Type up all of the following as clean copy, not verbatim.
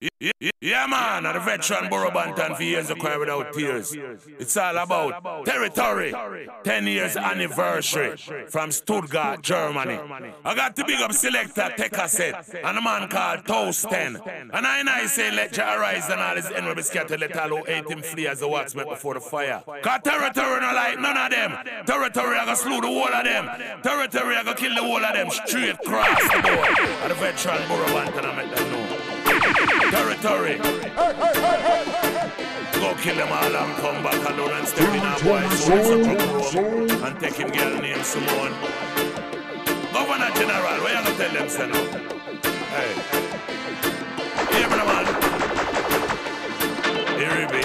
Yeah, man, the veteran Burro Banton for years of cry without tears. It's all about territory. 10 years anniversary from Stuttgart, Germany. I got to big up selector Take a Set and a man called Toast 10. And I say let Jah arise and all his enemy be scattered. Let all who hate him flee as the wax met before the fire. Cause territory no like none of them. Territory I go slew the whole of them. Territory I go kill the whole of them. Straight cross the board. And the veteran Burro Banton I make them know. Territory. Go kill them all and come back alone and step in our boys' room and take him girl named Simone. Governor General, what you gonna tell them, say now? Hey. Hear me, man. Iribi,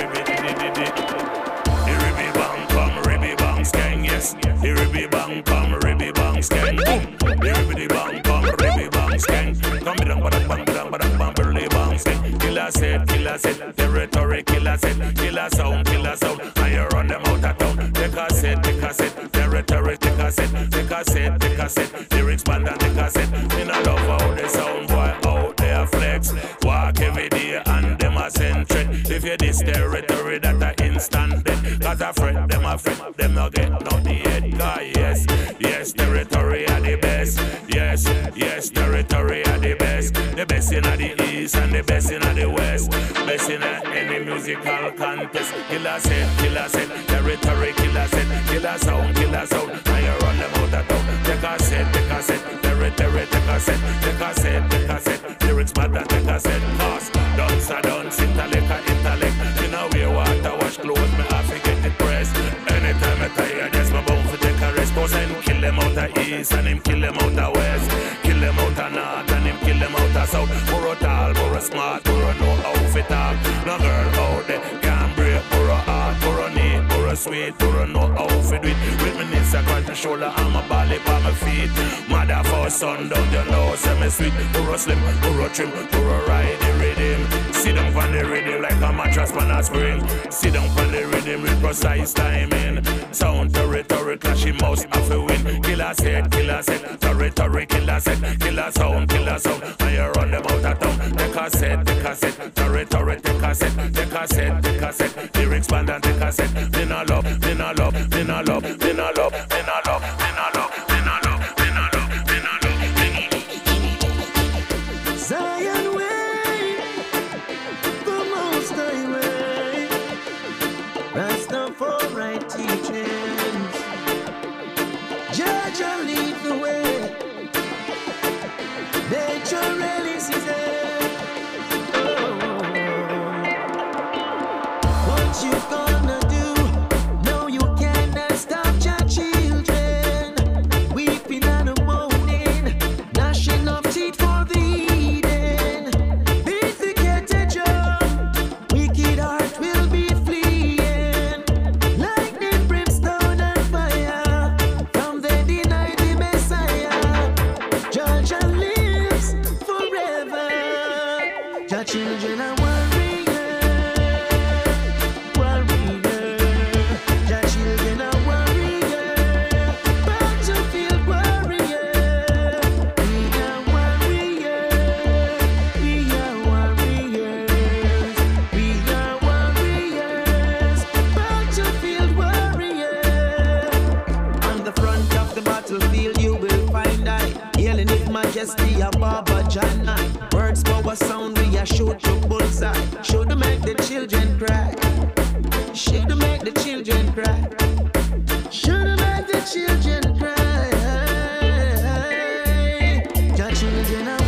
bang, bang, ribby, bang, skang, yes. Iribi, bang, bang, ribby, bang, skang, boom. Iribi, bang, bang, ribby, bang, skang. Come bidang, badang, bang, burly, bang, skang. Killer set, territory, killer sound, and you run them out of town. Take a set, territory, take a set, lyrics band and take a set. Me no love how the sound boy out there flex. Walk every day and them a send threat. If you this territory that a instant death. Cause I fret, them no get nothing yet. Yes, territory are the best. Yes, territory are the best. The best in the east and the best in the west. Best in any musical contest. Killer set, territory, killer sound, and you run them out of town. Take a set, territory, take a set, lyrics matter, take a set, cause dance, intellect, you know we water, wash clothes, me have to get it pressed. Anytime I tire, just my bone for take a rest, cause I kill them out of east, and him kill them out of west, kill them out of north, and him kill them out of south. Burro tall, burro smart, burro know how to talk. No girl out there can't break burro heart, burro neat, burro sweet, burro know how to do it. With me knees across my shoulder and my body by my feet. Mother for sun down, you know, say me sweet. Burro slim, burro trim, burro ride the rhythm. Sit down on the rhythm like a mattress on a spring. Sit down on the rhythm with precise timing. Sound territory clashing mouse have to win. Killer set, territory, killer set, killer sound, and you run them out of town. Take a set, territory, take a set, lyrics band and take a set. Me no love. Zion way, the most high way. Rastafari teachings. Jah lead the way. Nature releases it. What you gonna do? No, you cannot stop your children. Weeping on the morning, gnashing of teeth for the Eden. Beat the catch wicked heart will be fleeing. Lightning, brimstone, and fire. From they deny the Messiah. Jah lives forever. Jah children are warriors. Jah children are warriors. Battlefield warriors. We are warriors. We are warriors. We are warriors. Battlefield warriors. On the front of the battlefield you will find I hailing His Majesty above a Janai. Words power sound we a shoot to bullseye. Should make the children cry. Should make the children cry. Should make the children cry. Your children are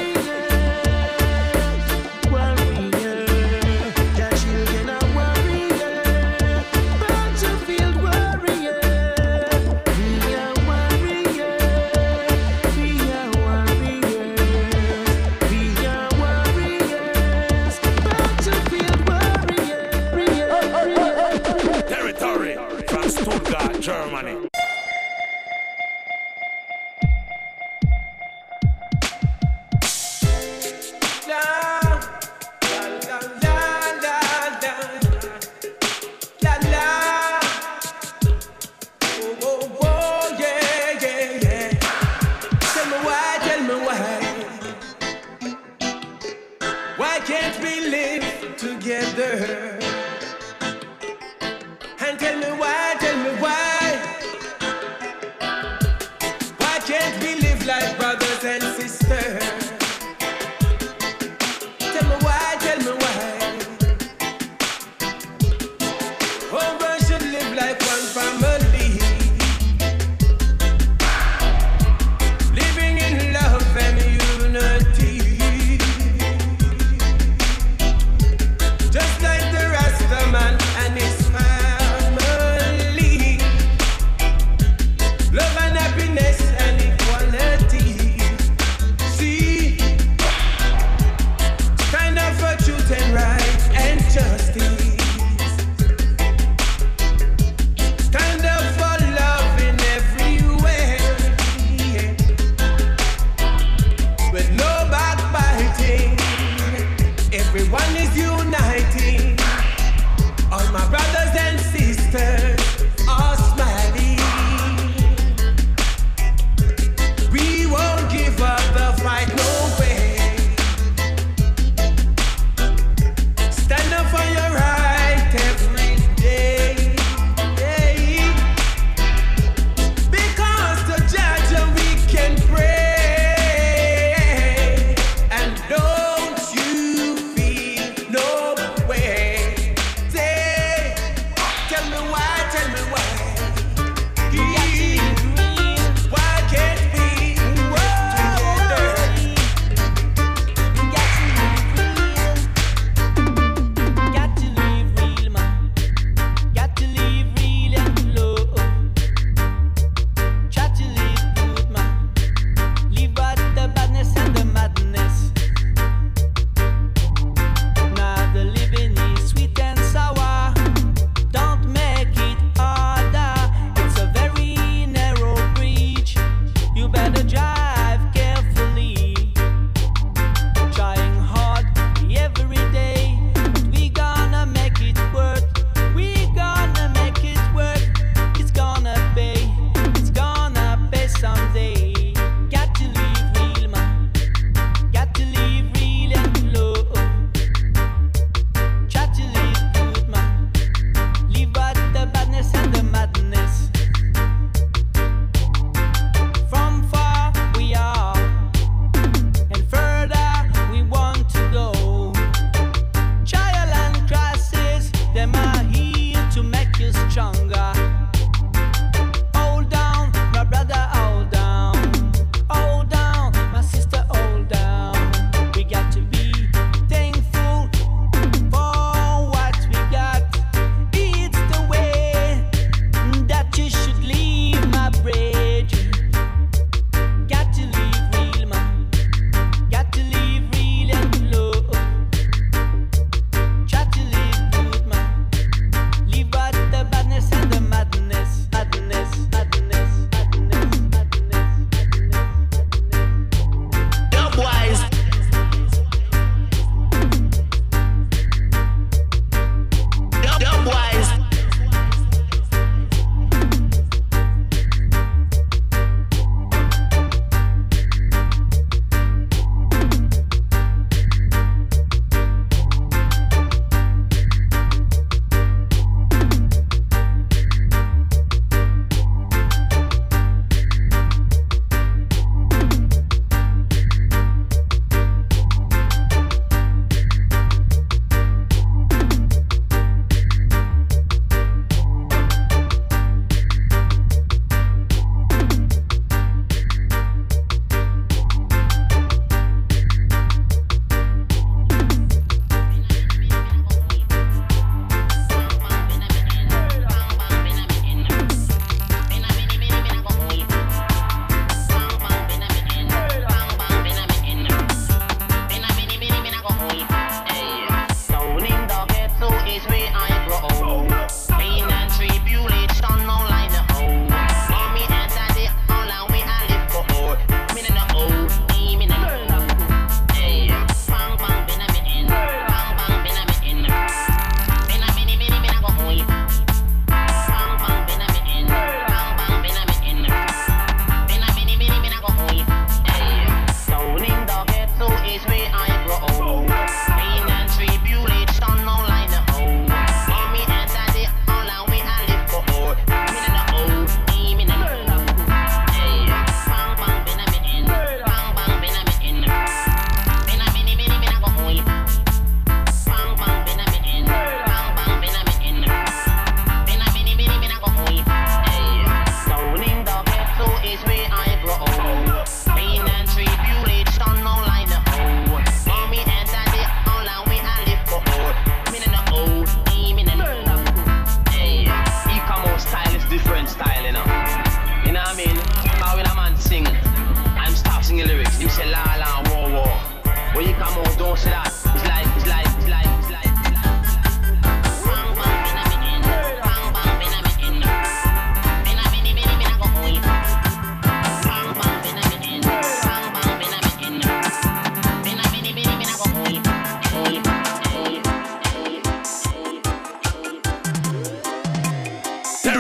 warriors. Your children are warriors. Battlefield warriors. We are warriors. We are warriors. We are warriors. Battlefield warriors. Territory, can't we live together? And tell me why, why can't we live like brothers and sisters? Tell me why, oh, we should live like one family, living in love and unity, just like the Rasta man and his family, love and happiness and equality. See, stand up for truth and right and justice. Stand up for love in every way, with no backbiting. Everyone is uniting. All my brothers and sisters are smiling. We won't give up the fight, no way. Stand up for your right every day. Because to judge we can pray. And don't you feel no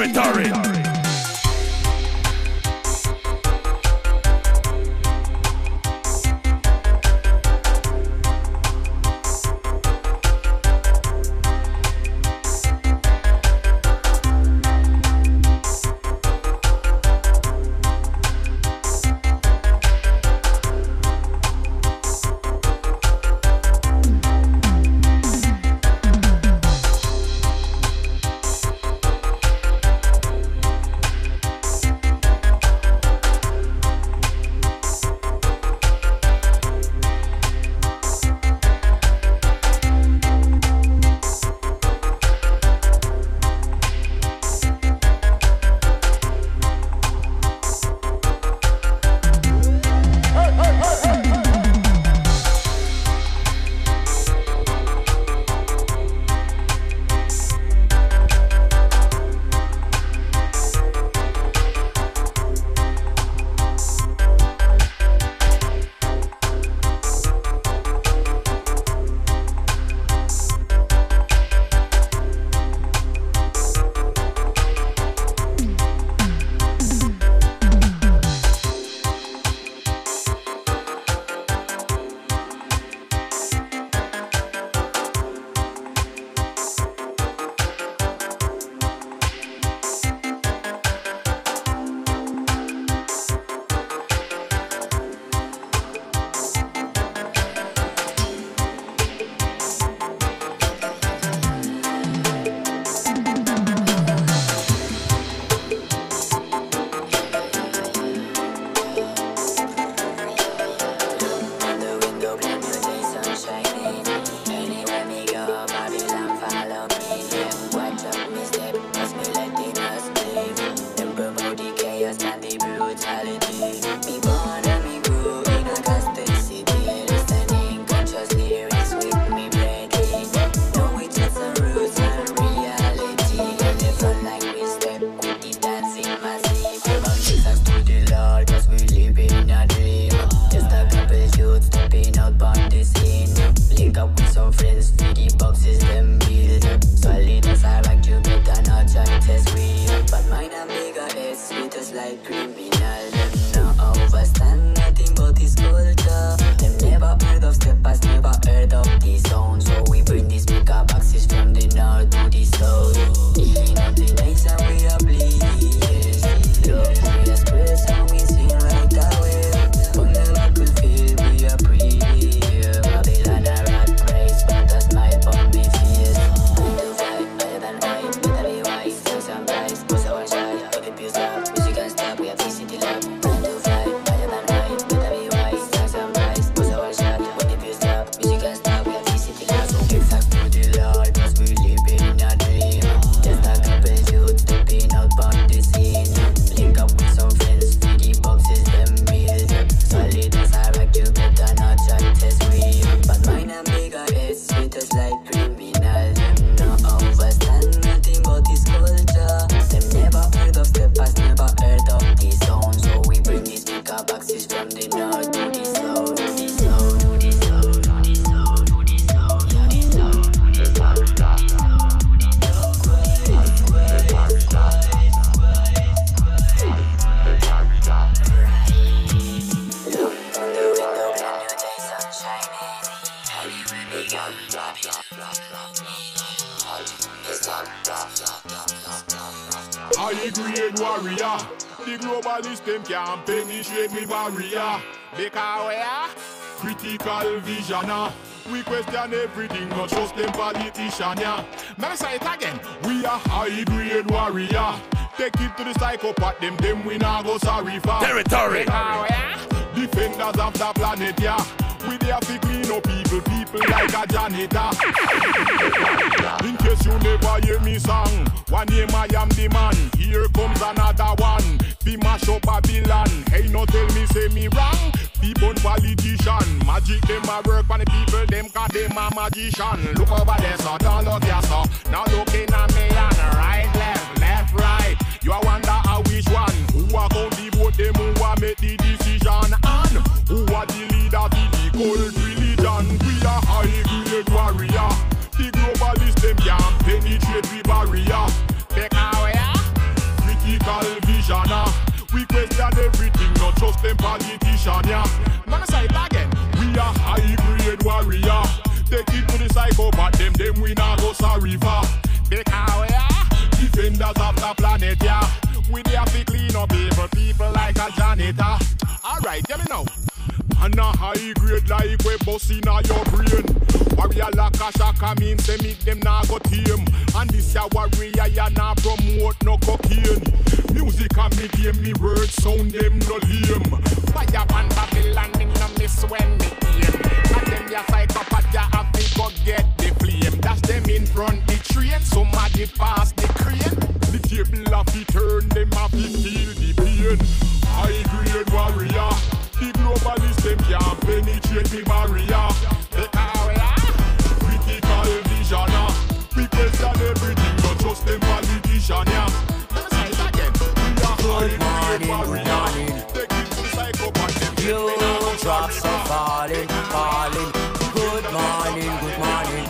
Territory. High-grade warrior, the globalist them can't penetrate me barrier. Because we are critical vision. We question everything, not just them politician. Yeah. Let me say it again. We are high-grade warrior. Take it to the psychopath, them we not go sorry for. Territory. Because we are defenders of the planet, yeah. We there to clean up people like a janitor. In case you never hear me song, one name I am the man. Here comes another one. Be mash up Babylon. Hey, no tell me say me wrong. People politician, magic them a work for the people. Them 'cause them a magician. Look over there, so don't look here, so now looking at me and right, left, right. You a wonder how which one? Who a count the vote? Them who a make the decision and who a the leader of the cult religion? We are high-grade warrior. The globalists them can't penetrate the barrier. Because we are condition, yeah. Man, I say it again. We are high grade warrior. Take it to the psychopath, them we not go sorry for. Because we are defenders of the planet, yeah. We there to clean up evil people like a janitor. Alright, tell me now. And a high grade like we bust in your brain. Warrior like a shaka means they make them not go tame. And this ya warrior ya not promote no cocaine. Music and me game, me words sound them no lame. Fire and Babylon me no miss when me aim. And them ya psychopath ya have to go get the flame. Dash them in front the train, somebody pass the crane. The table have to turn, them have to feel the pain. High grade warrior. The globalists them can't penetrate the barrier. Because we are critical vision. We question everything, not just them politician. Yeah. Let me say it again. We are high grade warrior. Take it to psychopath. You drops are falling, falling. Good morning, good morning.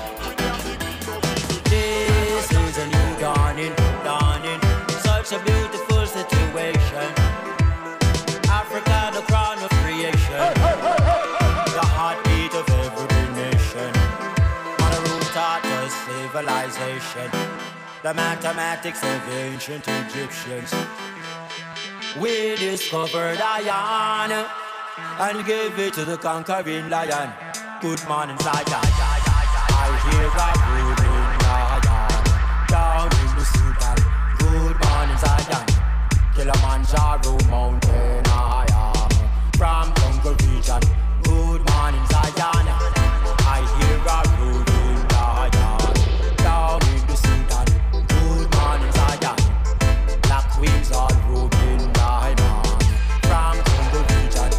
This is a new dawning, dawning. Such a beautiful situation. Africa, the crown of creation, the heartbeat of every nation. Mother who taught us civilization, the mathematics of ancient Egyptians. We discovered iron and gave it to the conquering lion. Good morning, Zion. I hear a ruling lion down in the Sudan. Good morning, Zion. Kilimanjaro mountain I am from Congo region. Good morning, Zion. I hear a ruling lion down in the Sudan. Good morning, Zion. Black queens all ruling lion from Congo region.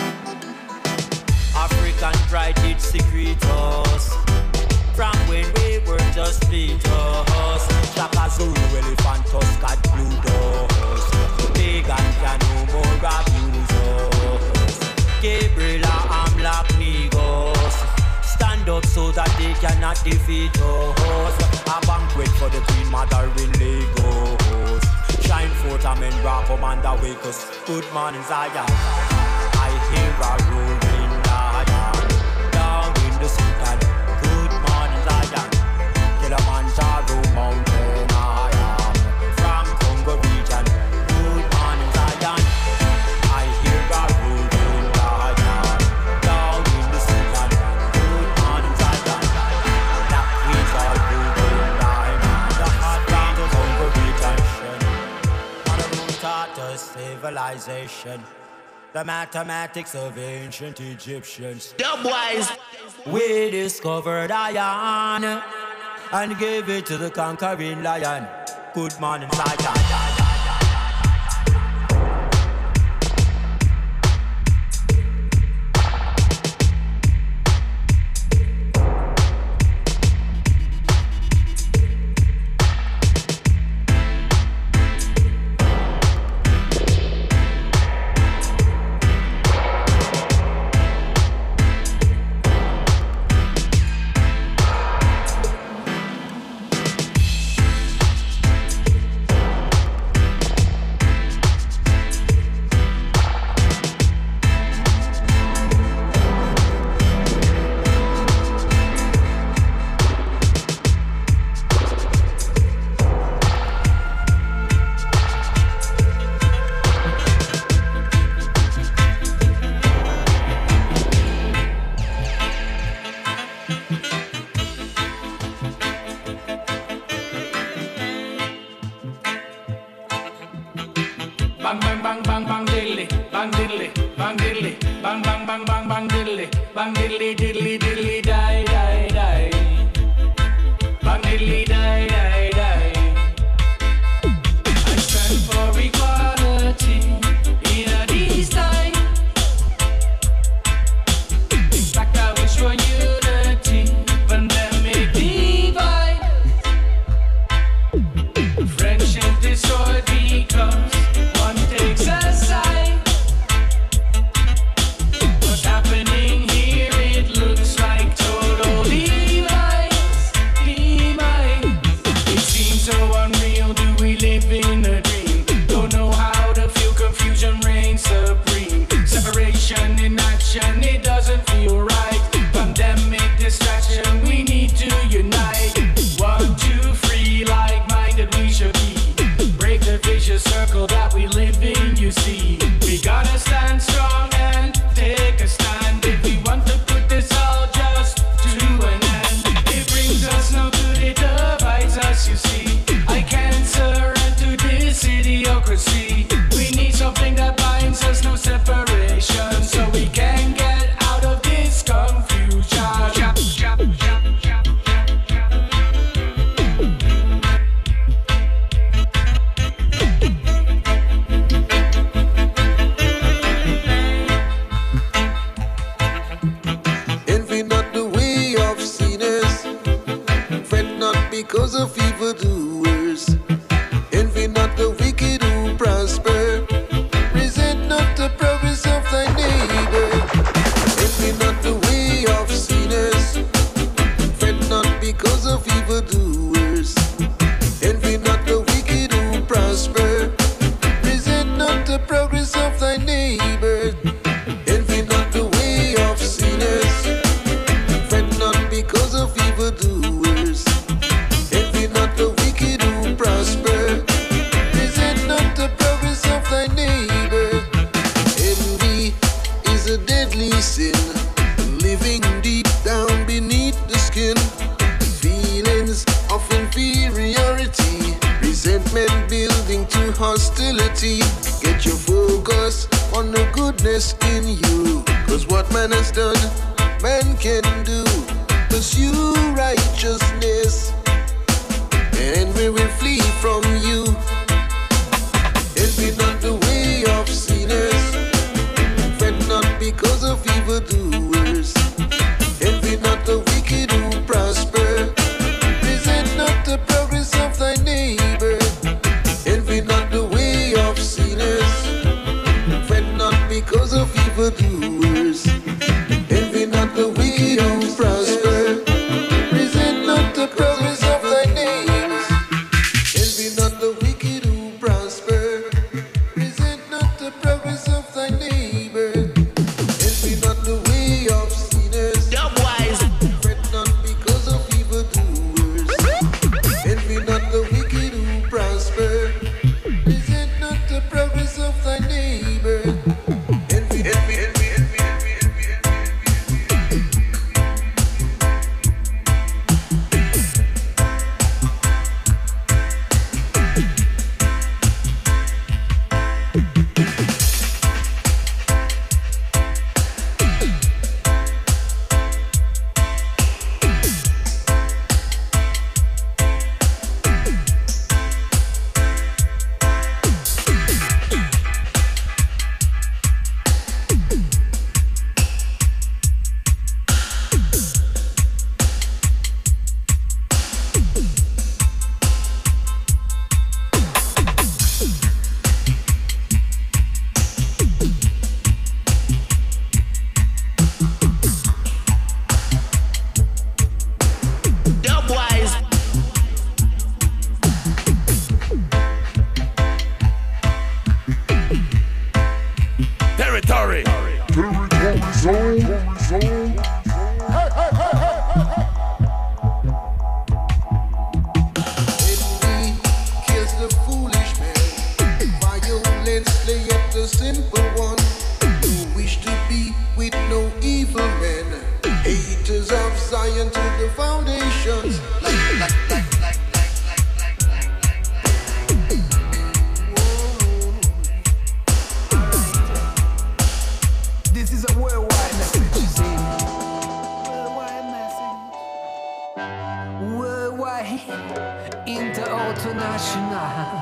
African pride did secret us from when we were just fetus. Shaka Zulu, elephant tusk, cat blue doors. Pagan can no more abuse us. Gabriela and Black Negros stand up so that they cannot defeat us. A banquet for the Queen Mother in Lagos. Shine forth, amen, rock, commander, wake us. Good morning, Zion. I hear a rolling lion down in the Sudan. Good morning, Zion. Kilimanjaro mountain I am from Congo region. Good morning, Zion. I hear a rolling lion down in the Sudan. Good morning, Zion. Black queens are rolling lion. The heartbeat of Congo region. Mother who taught us civilization, the mathematics of ancient Egyptians. Dubwise. We discovered iron and gave it to the conquering lion. Good morning, Zion. Bang bang bang bang bang diddly, bang diddly, bang diddly, bang bang bang bang bang diddly, bang diddly diddly diddly die die die, bang diddly die die die. I stand for equality in a these times. In fact, I wish for unity, pandemic divide. Friendship destroyed because one takes a side. What's happening here? It looks like total because of evildoers. Envy not the wicked who prosper. Resent not the progress of thy neighbor. Envy not the way of sinners. Fret not because of evildoers. Envy not the wicked who prosper. Resent not the progress of thy neighbor. Envy not the way of sinners. Fret not because of evildoers. Envy not the wicked who prosper. Resent not the progress of thy neighbor. Envy is a deadly sin, living deep down beneath the skin. Feelings of inferiority, resentment building to hostility. Get your focus on the goodness in you, 'cause what man has done, man can do. Pursue righteousness, and we will flee from you. Envy not the way of sinners. Fret not because of evildoers. Envy not the wicked who prosper. Resent not the progress of thy neighbor. Envy not the way of sinners. Fret not because of evildoers. Envy not the wicked who prosper. Resent not the progress of thy neighbor. Envy not the wicked who prosper. Resent not the progress of thy neighbor. Envy not the way of sinners. Fret not because of evildoers. Envy not the wicked who prosper. Resent not the progress of thy neighbor. Envy, envy, envy, envy, envy, envy, envy. Territory. Envy kills the foolish man. Violence slay up the simple one. No wish to be with no evil men. Haters of Zion to the foundations. This is a worldwide message, you see. Worldwide message. Worldwide, international.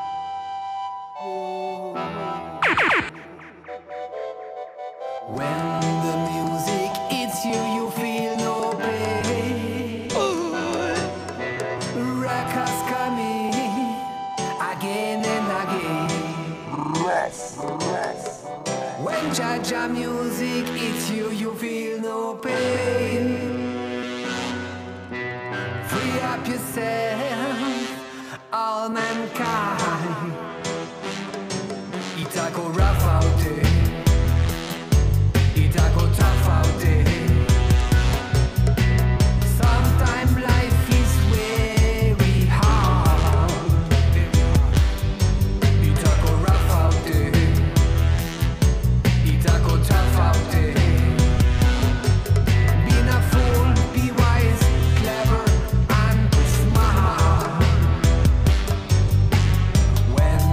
When the music hits you, you feel no pain. Records coming again and again. When Jaja music hits you, you feel no pain. Free up yourself, all mankind. It's a go rough out there. It's a go tough out there. Sometimes life is very hard. It's a go rough out there. It's a go tough out there. Being a fool, be wise, clever, and smart. When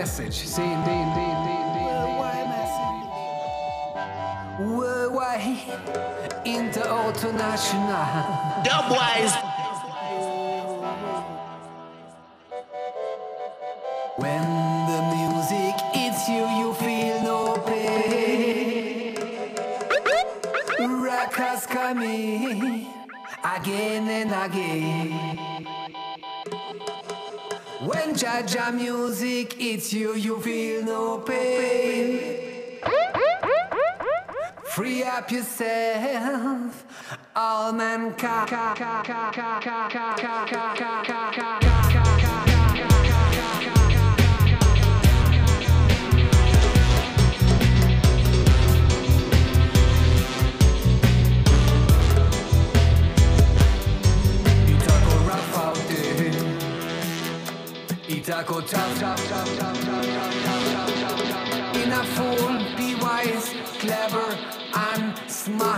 message. Worldwide message. Worldwide. International. Dubwise. When the music hits you, you feel no pain. Rockers coming again and again. When Jaja music hits you, you feel no pain. Free up yourself, all mankind. Itako tap tap tap tap tap tap tap tap tap. In a fool, be wise, clever and smart.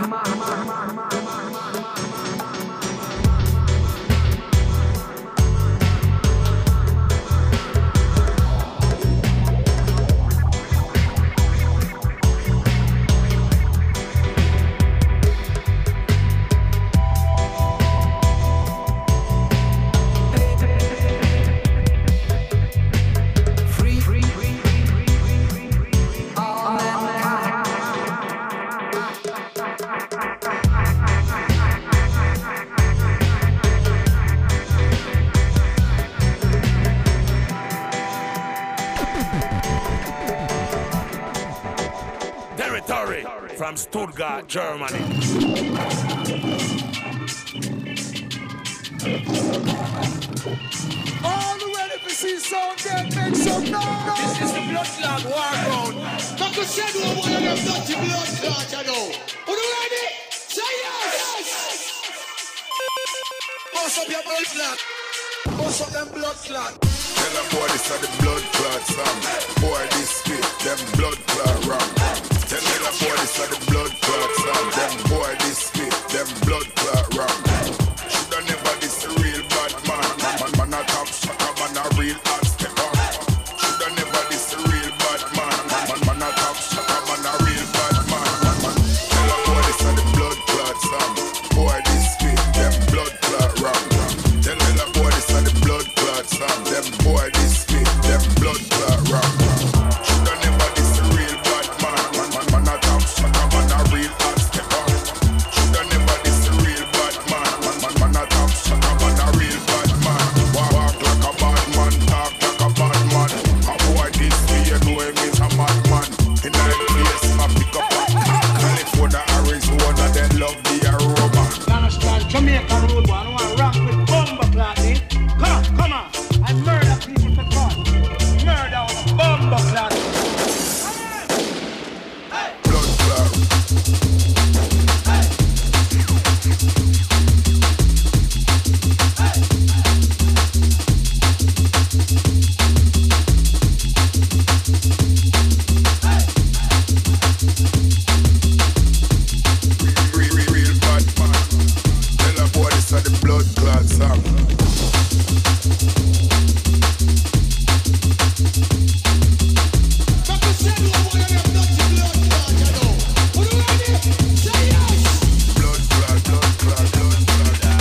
From Stuttgart, Germany. All the ready to see sound get make some noise. This is the blood clot war round. Come to shed one of them dirty blood clot, you know. Are you ready? Say yes! Bust up your blood clot. Bust up them blood clot. Tell them boy this are the blood clot song. Boy this spit, them blood clot wrong. Tell them boy this are the blood clot song. Them boy this spit, them blood clot wrong. Shoulda never this a real bad man. Man a top shot, man a real hot stepper. Shoulda never this a real bad man. Man a top shot, man a real bad man. Tell them boy this are the blood clot song. Boy this spit, them blood clot wrong. Tell them boy this are the blood clot song. Them boy this spit, them blood clot wrong. Shoulda never this a real bad man. Man a top shot, man a real hot stepper. Shoulda never this a real bad man. Man a top shot, man a real bad man. Walk like a bad man, talk like a bad man. A boy this way, you know him is a madman. In a place, I pick up a California, Arizona, then love the aroma. Understand? Jamaican road one, I want to rock with bomber clot, eh? Come on. I murder people for fun. Murder with bomber clot. Blood clot. Real bad man. Tell a boy this are the blood clot song. Come to shed one of them dirty blood clot, you know. Are you ready? Say yes! Blood clot, blood clot, blood clot.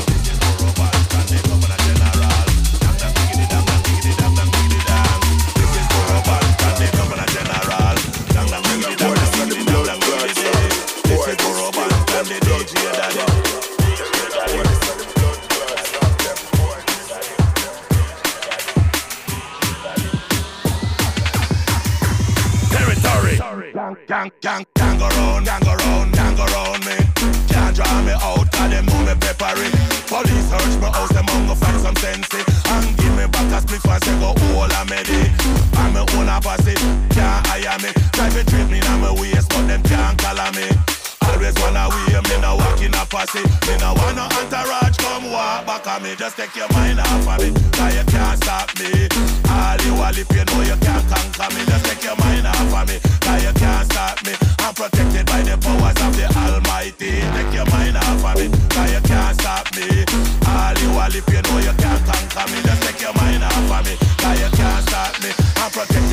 Territory. Gang go round me. Can't draw me out, cause them know me peppery. Police search my house, them hunger find some sense. And give me back a spliff and say go all a medi. I'm my own opposite, can't hire me. Try to treat me now my waist, but them can't color me. Always wanna wear me, no walk in a posse. Me no want no entourage, come walk back on me. Just take your mind off of me, cause you can't stop me. All if you know you can't conquer me. Just take your mind off of me, cause you can't stop me. I'm protected by the powers of the Almighty. Take your mind off of me, cause you can't stop me. All if you know you can't conquer me. Just take your mind off of me, cause you can't stop me. I'm protected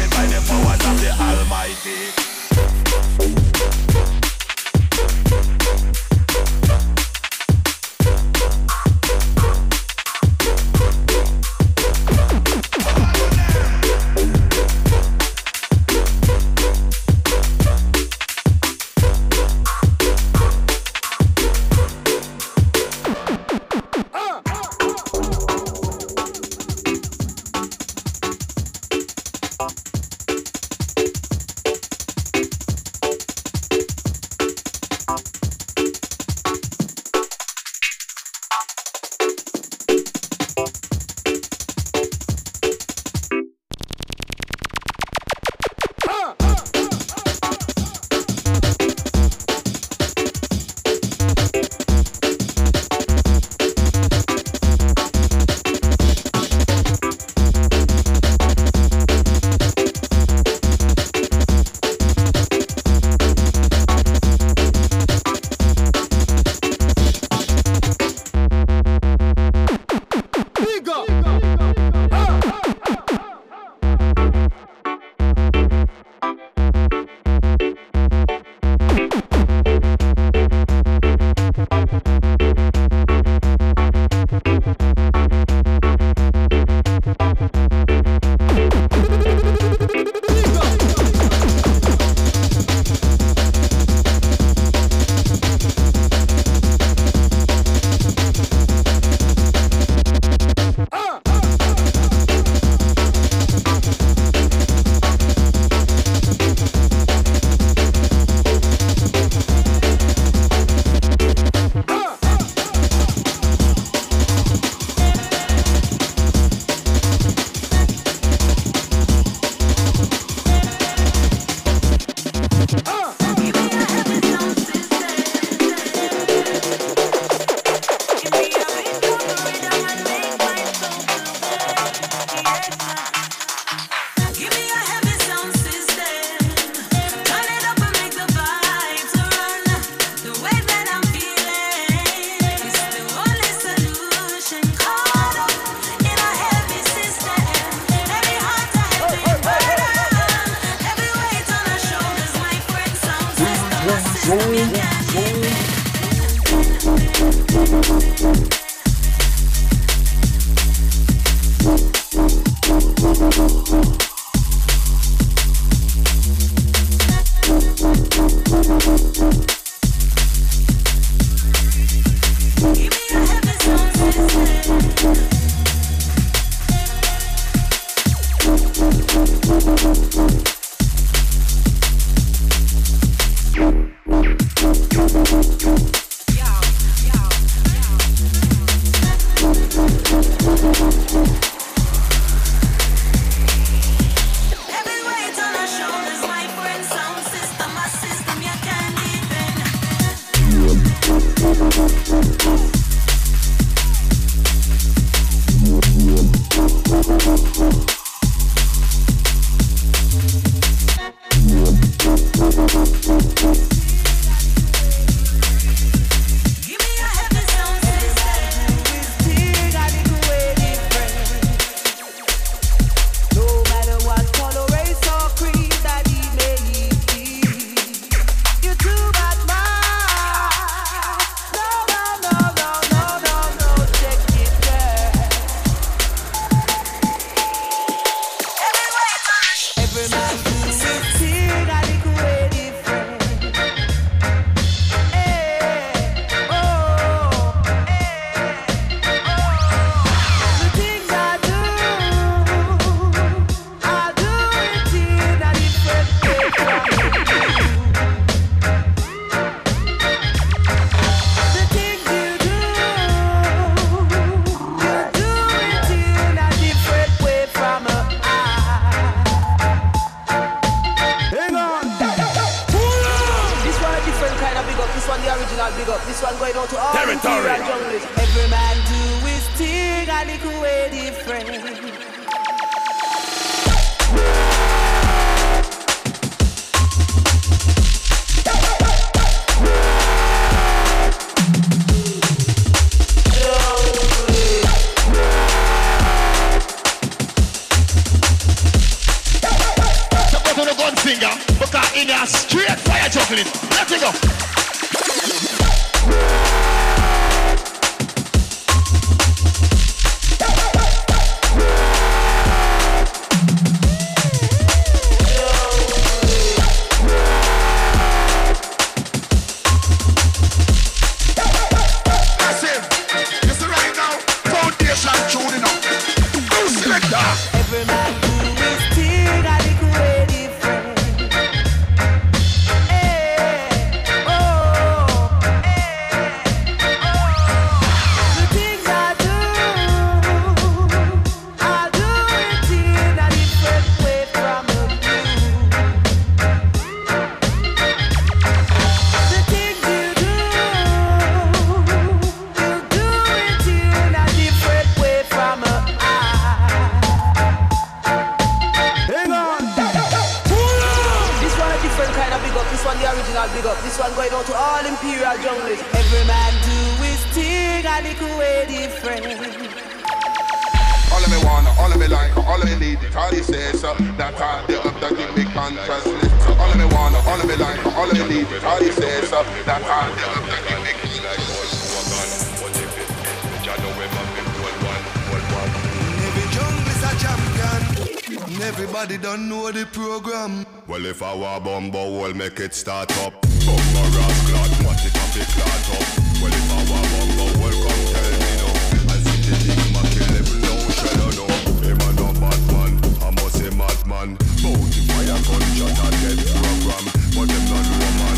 Everybody don't know the program. Well, if our bumbo will make it start up. Bumbo rascal, what it up, it clot up. Well, if our bumbo will come tell me no. I see the big kill level no shadow no. Him a no bad man, I must say madman. Bout the fire gunshot and dead program. But them not woman,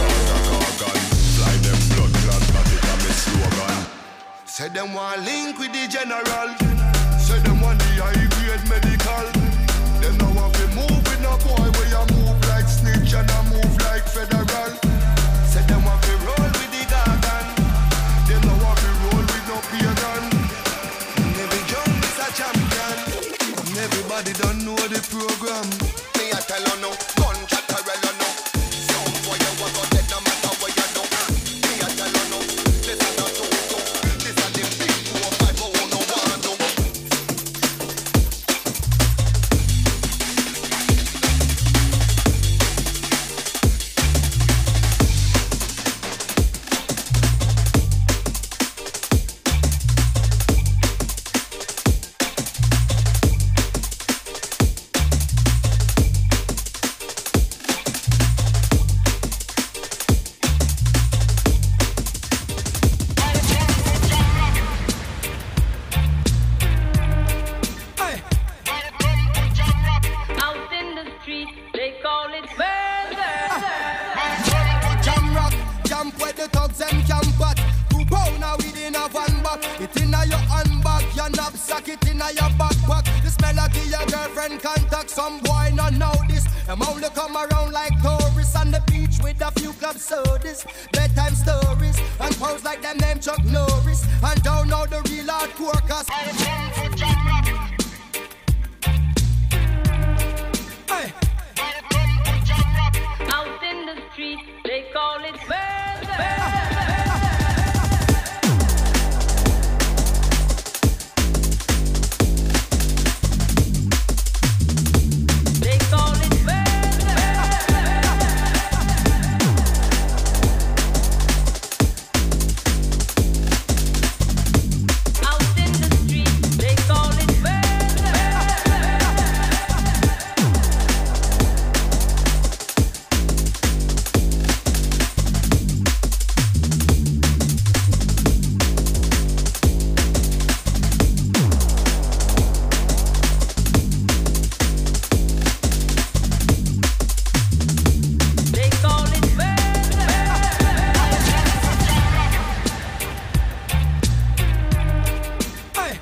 car gun. Fly them blood clot, that it a me slogan. Say them want link with the general. Say them want the high grade medical. Them now want to move with no boy where you move like snitch and I move like federal. Say them want to roll with the garden. Them now want to roll with friend contact some boy not know this. Them only come around like tourists on the beach with a few club sodas, bedtime stories, and pose like them name Chuck Norris. And don't know the real hardcore cause I come for John Rock. Hey. Out in the street, they call it murder. They call it murder. Out in the street, they call it murder. They call it murder. Hey.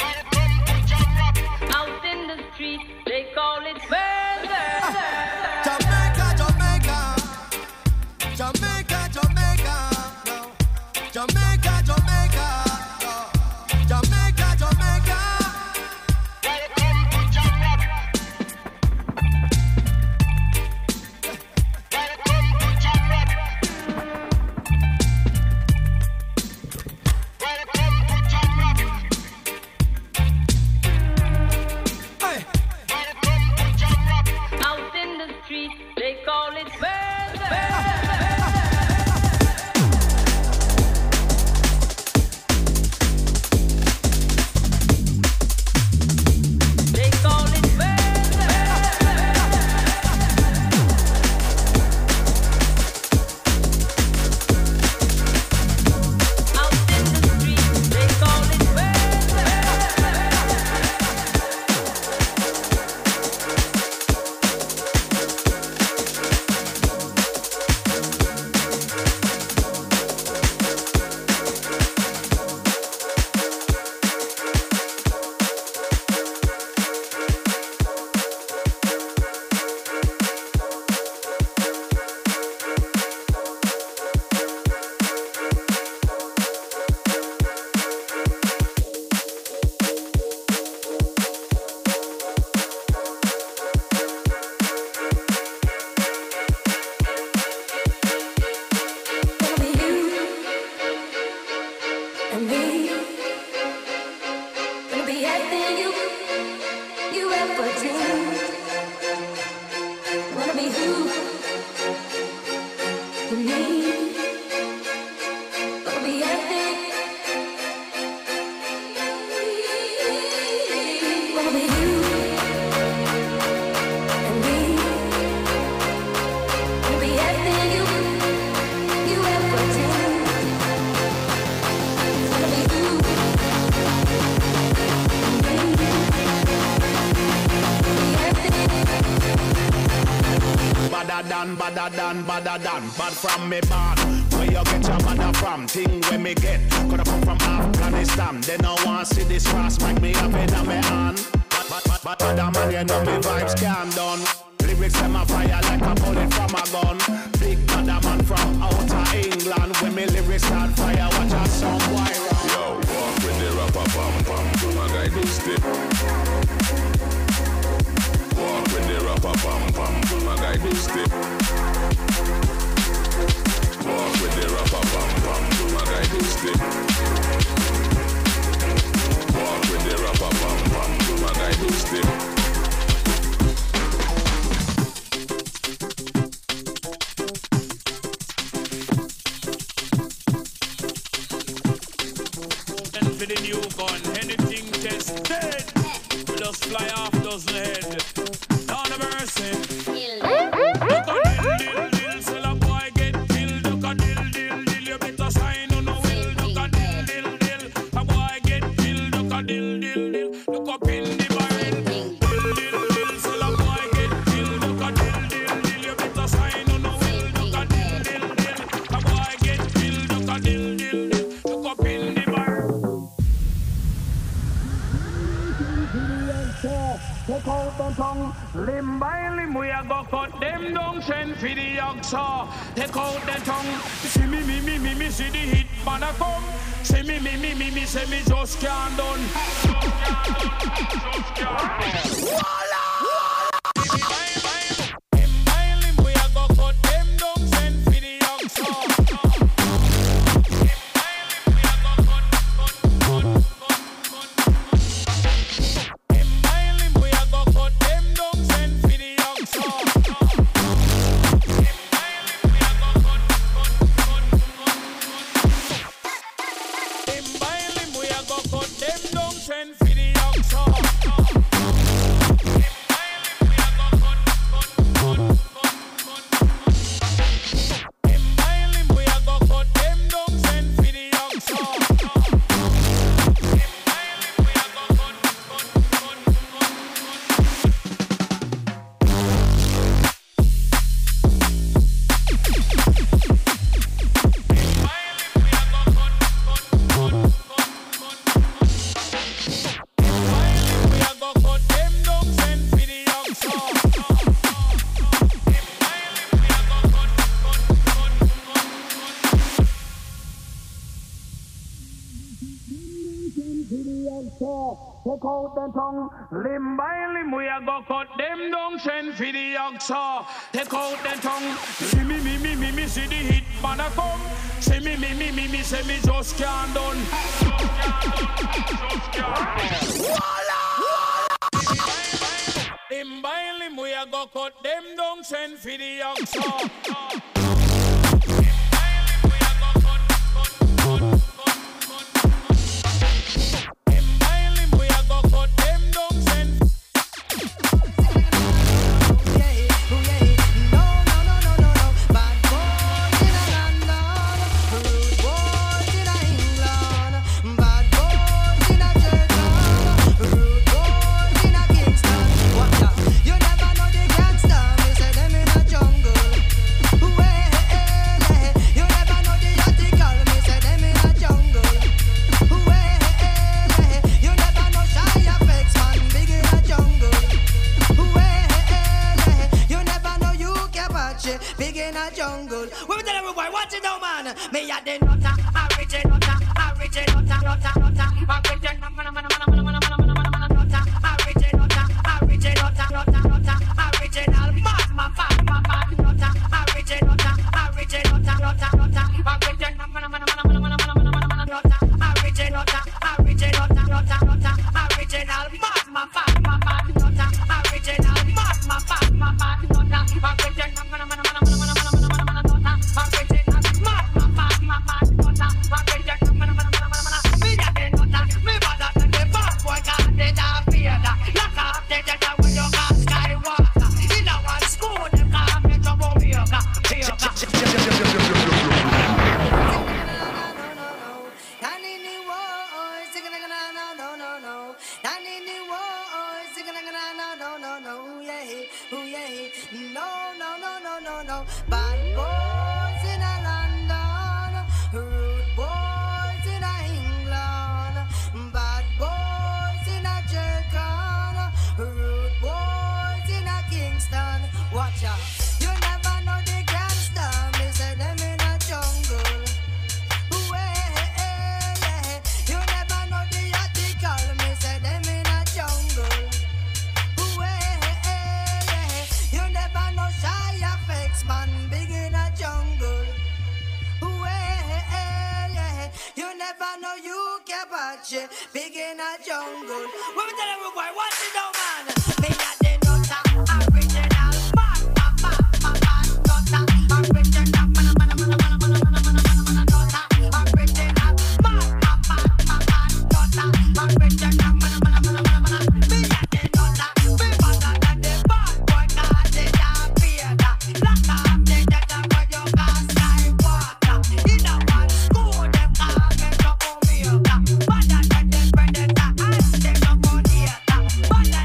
Out in the street, they call it murder. Jamaica, Jamaica, Jamaica, Jamaica, no. Jamaica, Jamaica, no. Jamaica, Jamaica. Welcome to Jamaica. Welcome to Jamaica. Welcome to Jamaica. Hey. Welcome to Jamaica. Out in the street, they call it murder. They call it murder. Out in the street, they call it murder. Gonna be you and me. Gonna be everything you ever dreamed. Wanna be you and me. Gonna be everything. Wanna be you and me. Gonna be everything you ever dreamed. Wanna be you and me. Be everything. Badder than, bad from me born. Where you get your mother from? Thing where me get. Coulda come from Afghanistan. They no want see this cross make me up in my hand. But other man, you know me vibes can't done. Lyrics them a fire like a bullet from a gun. Big other man from outer England. When me lyrics start fire, watch a song why run. Yo, walk with the rapper pam pam, my guy do step. Walk with the rapper pam pam, my guy do step. Walk with the rapper pam pam, my guy do step. Walk with the rapper pam pam, my guy do step. For the new gun, anything tested, we just fly off dozen head. Down the mercy. Look a dill, sell a boy get killed. Look a dill, you better sign on no will. Look a dill, a boy get killed. Look a dill, look up in the barrel. Dill, sell a boy get killed. Look a dill, you better sign on no will. Look a dill, a boy get killed. Look a dill, look up in the barrel. Take out the tongue, limb by limb, we a go cut them down, send for the oxa. Take out the tongue, see me, see the hit man a come. See me, say me just can't done. Just can't done. Take out the tongue, limb by limb, we a go cut them down, send for the oxa. Take out the tongue, see me, see the hit man a come. See me, say me just can't done. Just can't done. Limb by limb, we a go cut them down, send for the oxa. Big in a jungle. When we tell everybody, watch it now, man. Me a the nutter, original. But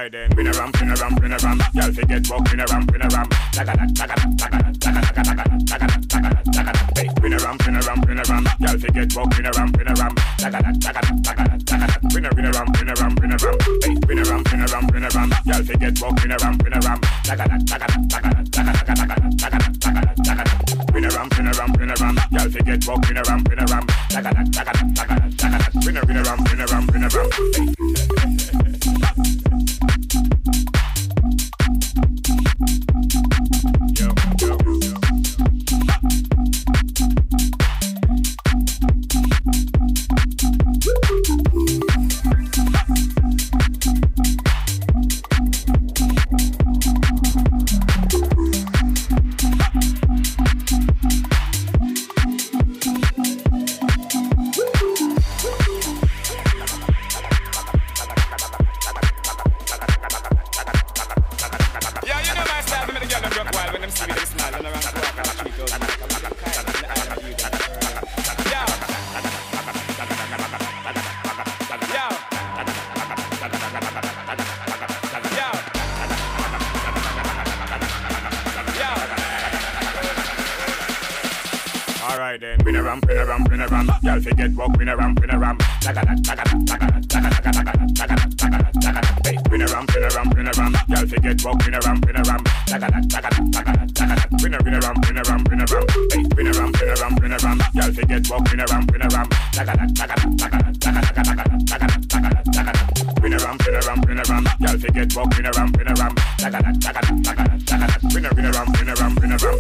Alright then, spin around, spin around, spin around. Y'all forget walk, spin around, spin around. Hey, spin around, spin around, spin around. Y'all forget walk, spin around, spin around. Spin around, spin around, spin around. Hey, spin around, spin around, spin around. Y'all forget walk, spin around, spin around. Spin around, spin around, spin around. Y'all forget walk, spin around, spin around. Spin around, spin around, spin around. Y'all forget walk, spin around, spin around. Hey, spin around, spin around, spin around. Y'all forget walk, spin around, spin around. Spin around, spin around, spin around. Hey, spin around, spin around, spin around. Y'all forget walk, spin around, spin around. Spin around, spin around, spin around. Y'all forget walk, spin around, spin around. Spin around, spin around, spin around.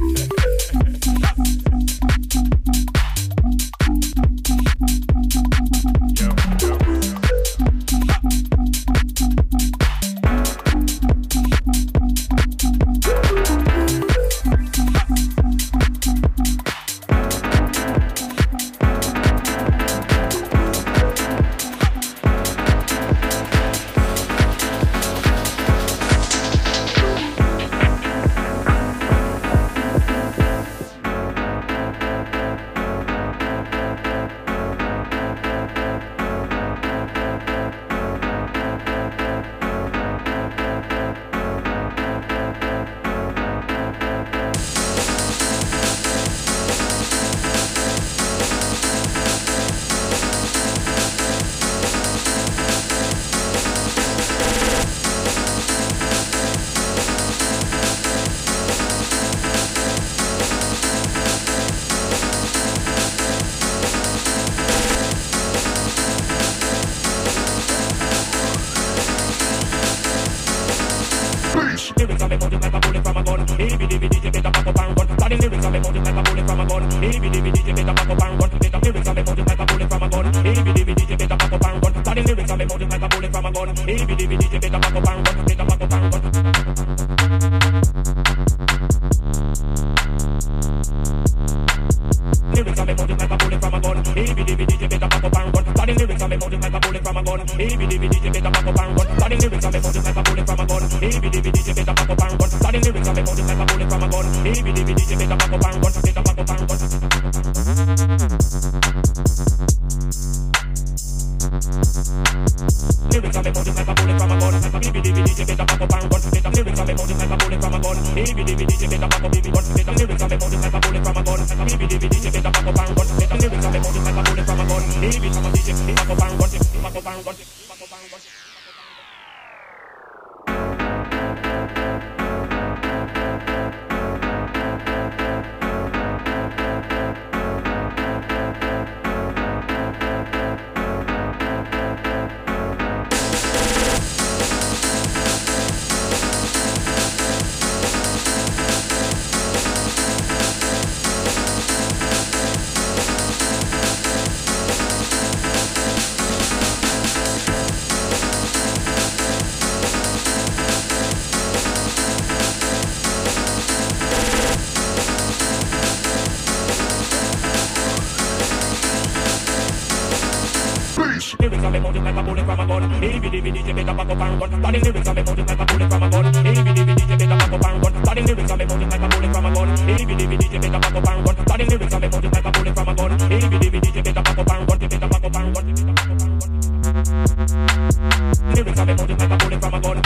lyrics and me motive like a bullet from a gun. ABDB DJ better back up and run. Starting lyrics and me motive like a bullet from a gun. ABDB DJ better back up and run. Starting lyrics and me motive like a bullet from a gun. ABDB DJ better back up and run. Starting lyrics and me motive like a bullet from a gun. ABDB DJ better back up and run. Better back up and run. Lyrics and me motive like a bullet from a gun.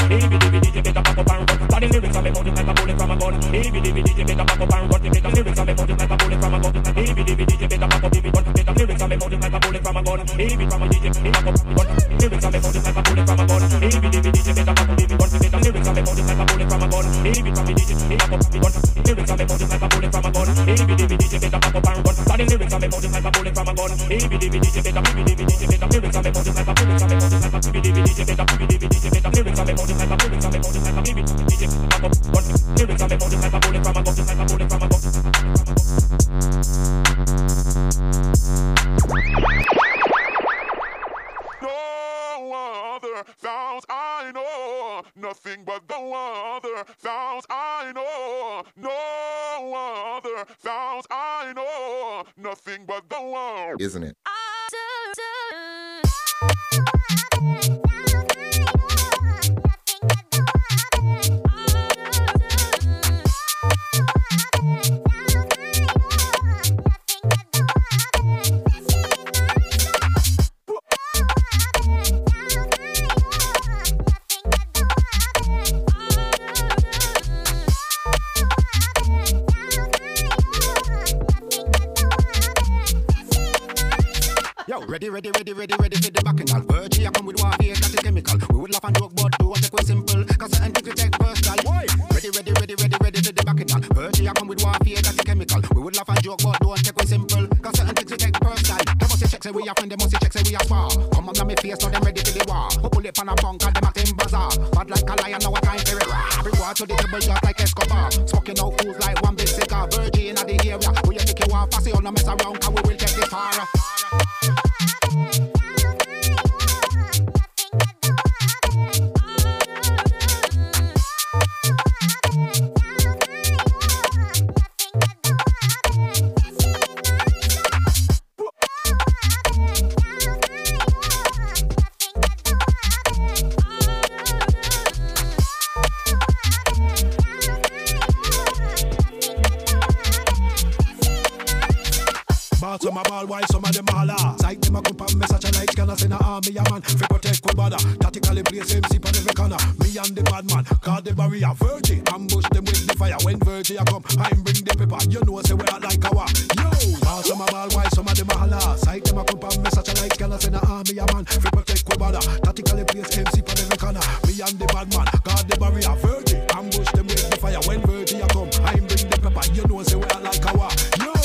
Hey, beat from a DJ, he back up the gun. Lyrics on me mouth is like a bullet from a gun. Hey, DJ, make a back up the gun. Make a lyrics on me mouth is like a bullet from a gun. Hey, beat from a DJ, he back up the gun. Lyrics on me mouth is like a bullet from a gun. Hey, DJ, make a back up and run. Starting lyrics on me mouth is like a bullet from a gun. Hey, DJ, make a lyrics on me mouth is like a bullet from a gun. DJ, make a lyrics on me mouth is like a bullet from a gun. DJ, back up one. Lyrics on me mouth is like a bullet from a gun. Like a bullet from a gun. No other sounds I know, nothing but the other sounds I know. No other sounds I know, nothing but the one. Isn't it? Ready for the bacchanal. Virgie, I come with one here, that's a chemical. We would laugh and joke, but do what take way simple. Cause certain things we take personal. Ready for the bacchanal. Virgie, I come with one here, that's a chemical. We would laugh and joke, but do what take way simple. Cause certain things we take personal. They must check, say we are friend, they must check, say we are spar. Come on, me face, now them ready for the war. Who pull it from a punk, and them at him bazaar. Bad like a lion, now a time for it. Bring water to the table, just like Escobar. Smoking out fools like one big cigar. Virgie in the area. We you think you are fussy, on no mess around, cause we will take this far. Some a ball while some of them holla. Sight them a come and me such a light scanner. Send a army a man fi protect we border. Tactically place MC on every corner. Me and the bad man call the barrier. Virgie ambush them with the fire. When Virgie a come, I bring the pepper. You know say we are like our. Yo, some a ball while some of them holla. Sight them a come and me such a light scanner. Send a army a man fi protect we border. Tactically place MC on every corner. Me and the bad man call the barrier. Virgie ambush them with the fire. When Virgie a come, I bring the pepper. You know say we are like our. Yo.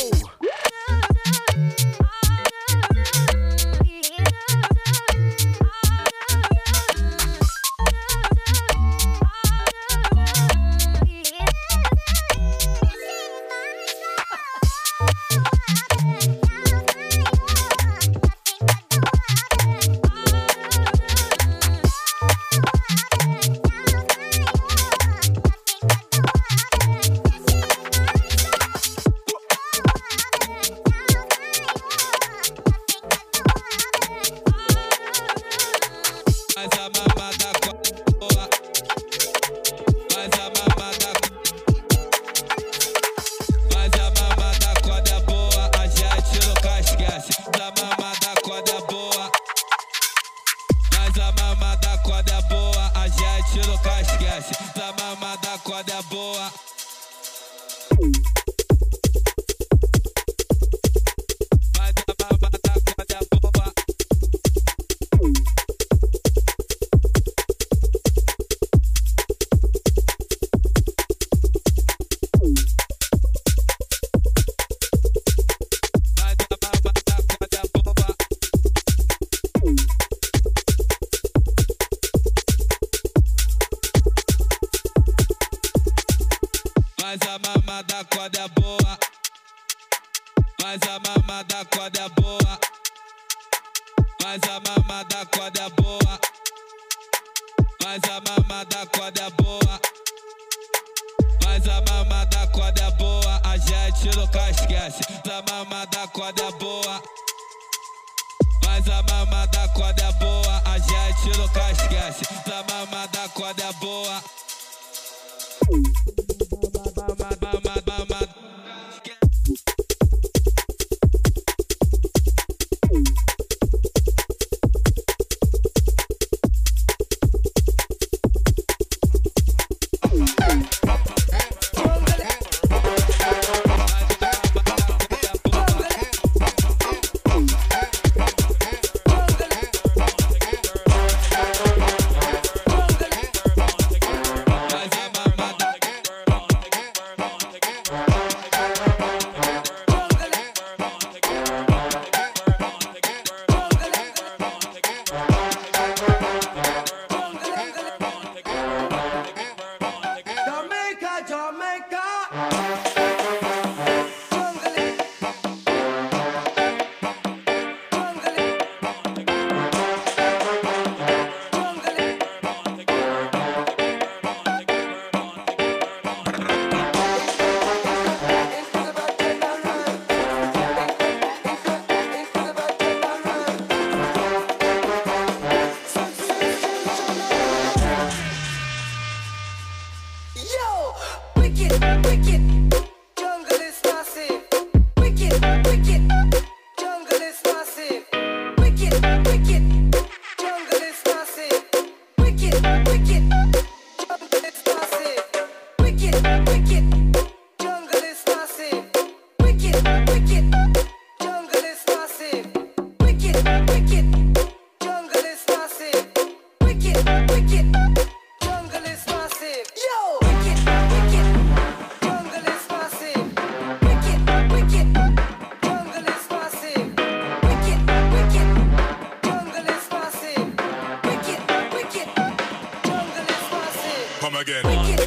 again.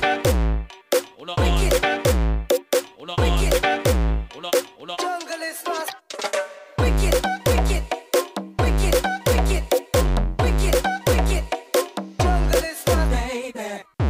Jungle is fast. Wicked, wicked, wicked, wicked, wicked, wicked. Jungle is fast, baby.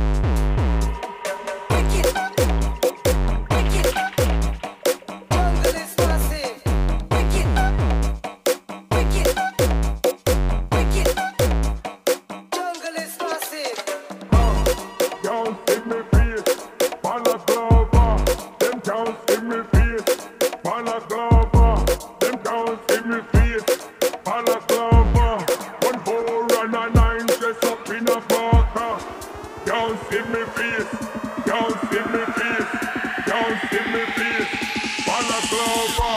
Wicked, wicked. Jungle is massive. Wicked, wicked, wicked. Jungle is massive. Can't see me face, balaclava. Them can't see me face, balaclava. Them can't see me face, balaclava. 1 4 and a 9 dress up in a parka. Can't see me face, can't see me face, can't see me face, balaclava.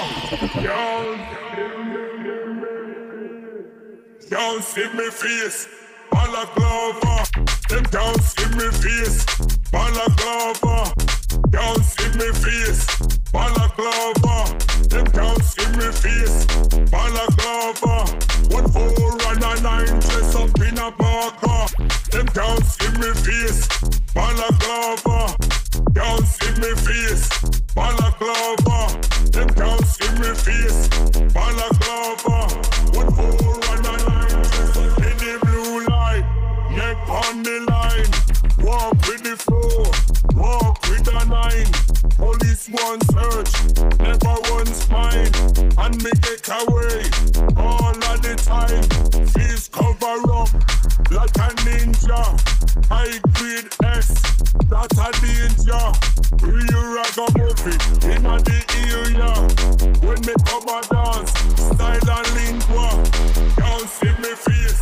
Can't see me face, balaclava. Them can't see me face, balaclava. Can't see me face, balaclava. Them can't see me face, balaclava. 1 4 and a 9 dress up in a parka. Them can't see me face, balaclava. Can't see me face, balaclava. Them can't see me face, balaclava. 1 4 and a 9 dress up in the blue light. Neck on the line, walk with the flow, walk with the 9. Police one search, never one spine, and me get away all of the time. Face cover up like a ninja, high grade S, that's a danger. Real ragamuffin in the area, when me come a dance, style and lingua, can't see me face.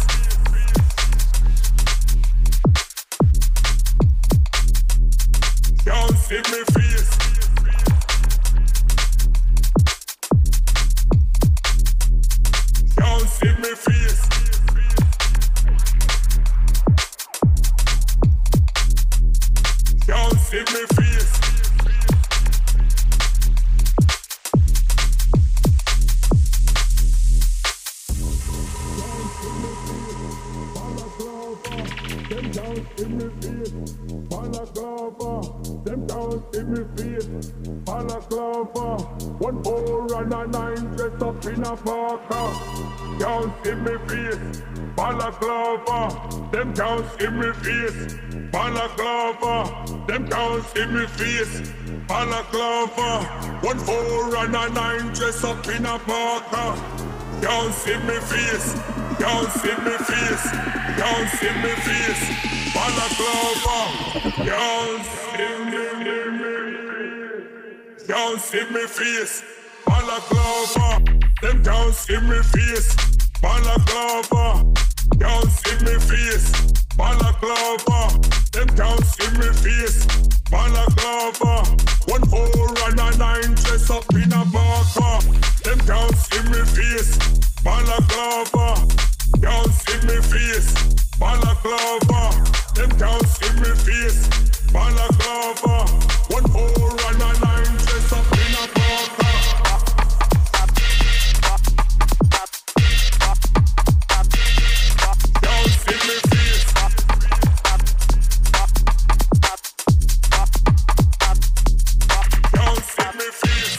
Can't see me face. Can't see me face. Can't see me face. Them can't see me face, balaclava. Them can't see me face, balaclava. 1 4 and a 9 dress up in a parka. Can't see me face, balaclava. Them can't see me face, balaclava. Them can't see me face, balaclava. 1 4 and a 9 dress up in a parka. Can't see me face, can't see me face, can't see me face, balaclava. Can't see me face, can't see me face, balaclava. Them can't see me face, balaclava. Can't see me face, balaclava. Them can't see me face, balaclava. 1 4 and a 9 dress up in a parka. Them can't see me face, balaclava. Can't see me face, balaclava. Them can't see me face, balaclava. 1 4 and a 9 dress up in a parka. Can't see me face. Can't see me face.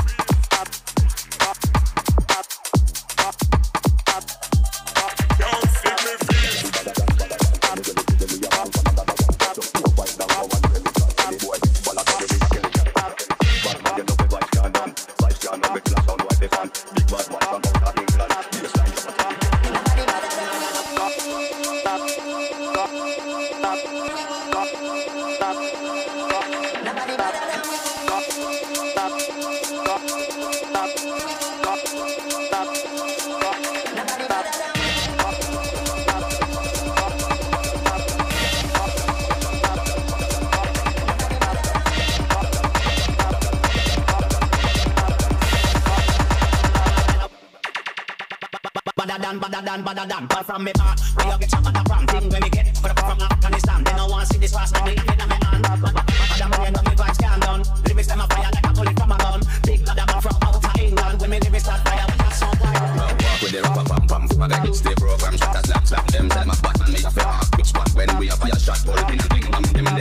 Badder than, but from me part, we all get chopped from thing when we get put up from Afghanistan. They don't want to see this fast, like me in my hand. Badder man, you know me vibes can't done. Lyrics them a fire like a bullet from a gun. Big badder man from outer England. When me lyrics start fire, we got so wild. Walk with the rapper pam pam, for the hits, the program, shut a slap, slap them, tell my button, me a fair. Which one when we a fire shot, pull in the thing, them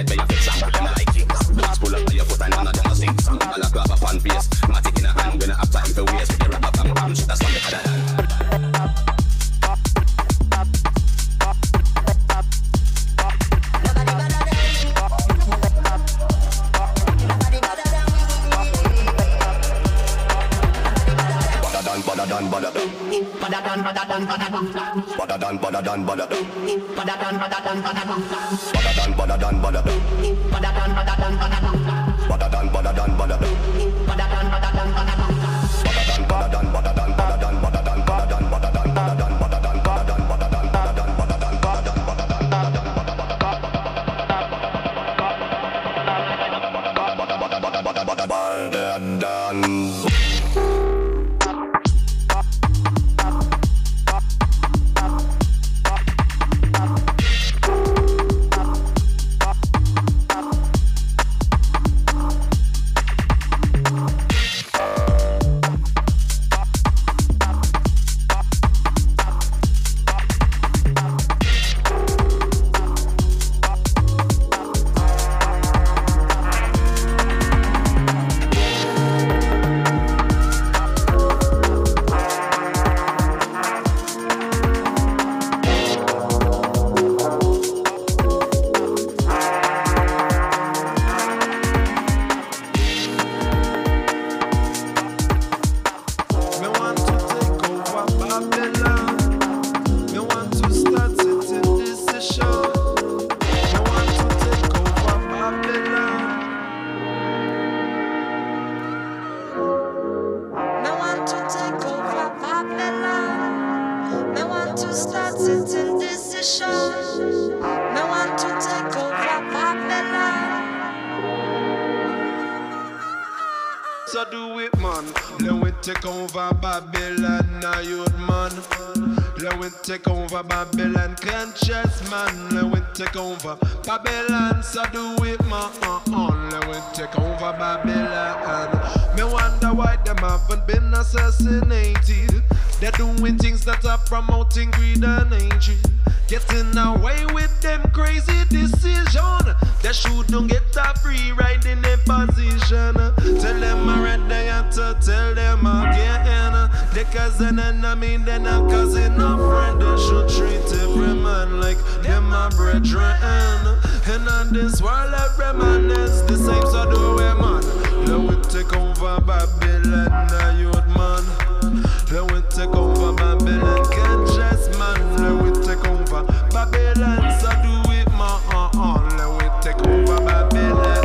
So do it, man. Let we take over Babylon, now youth, man. Let we take over Babylon, conscious, man. Let we take over Babylon, so do it, man. Let we take over Babylon. Me wonder why them haven't been assassinated. They're doing things that are promoting greed and hatred. Getting away with them crazy decision. They shouldn't get a free ride in a position. Tell them I read they have to tell them again. They cause an enemy, they're not causing a friend. They should treat every man like them a brethren. And on this world every man is the same, so do we, man. Let we take over Babylon, now youth, man. Let we take over Babylon, conscious, man. Let we take over Babylon, so do it, man. Let we take over Babylon.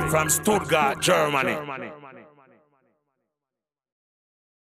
from Stuttgart, Germany.